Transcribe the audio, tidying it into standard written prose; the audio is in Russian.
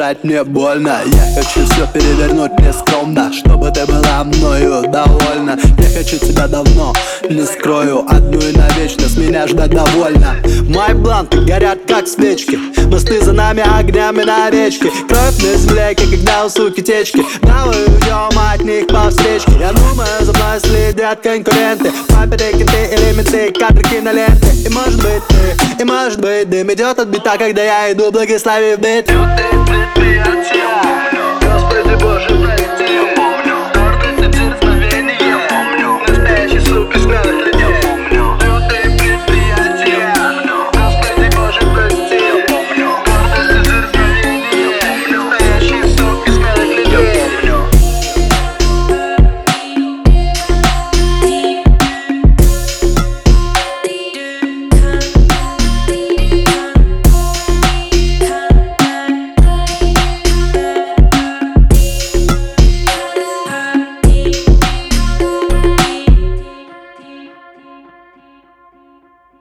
дышать мне больно. Я хочу все перевернуть нескромно, чтобы ты была мною довольна. Я хочу тебя давно, не скрою, одну и навечно, с меня ждать довольно. Мои бланты горят как свечки, мосты за нами огнями на речке. Кровь на земле, как когда у суки течки. Давай уйдем от них по встречке. Я думаю, за мной следят конкуренты. Папери, кенты, элементы, кадры, киноленты. И может быть ты, и может быть дым идет от бита, когда я иду, благословив бит. Господи Боже мой,